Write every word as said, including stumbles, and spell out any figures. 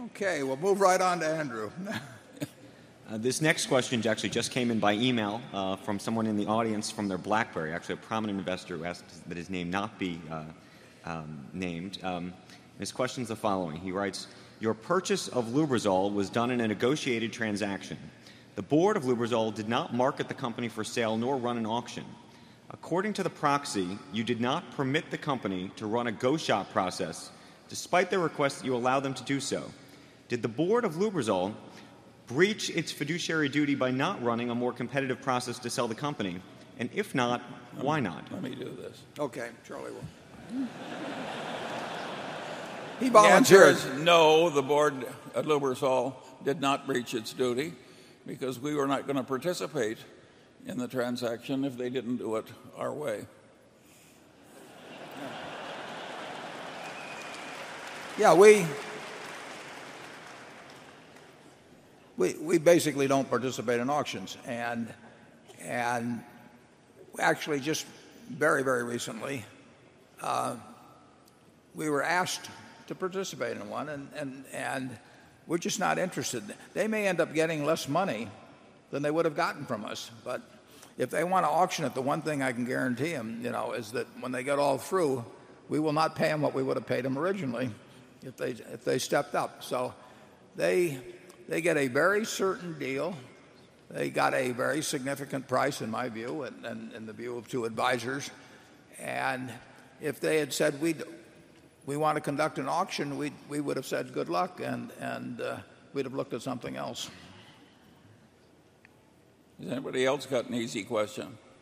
Okay, we'll move right on to Andrew. Uh, this next question actually just came in by email uh, from someone in the audience from their BlackBerry, actually a prominent investor who asked that his name not be uh, um, named. Um, his question is the following. He writes, your purchase of Lubrizol was done in a negotiated transaction. The board of Lubrizol did not market the company for sale nor run an auction. According to the proxy, you did not permit the company to run a go-shop process, despite their request that you allow them to do so. Did the board of Lubrizol breach its fiduciary duty by not running a more competitive process to sell the company? And if not, why not? Let me do this. Okay, Charlie will. He volunteers. No, the board at Lubrizol did not breach its duty because we were not going to participate in the transaction if they didn't do it our way. Yeah, we we we basically don't participate in auctions, and and actually just very very recently uh, we were asked to participate in one, and and and we're just not interested. They may end up getting less money than they would have gotten from us, but if they want to auction it, the one thing I can guarantee them, you know, is that when they get all through, we will not pay them what we would have paid them originally if they if they stepped up. So they they get a very certain deal. They got a very significant price in my view, and, and in the view of two advisors. And if they had said we we want to conduct an auction, we we would have said good luck, and and uh, we'd have looked at something else. Has anybody else got an easy question?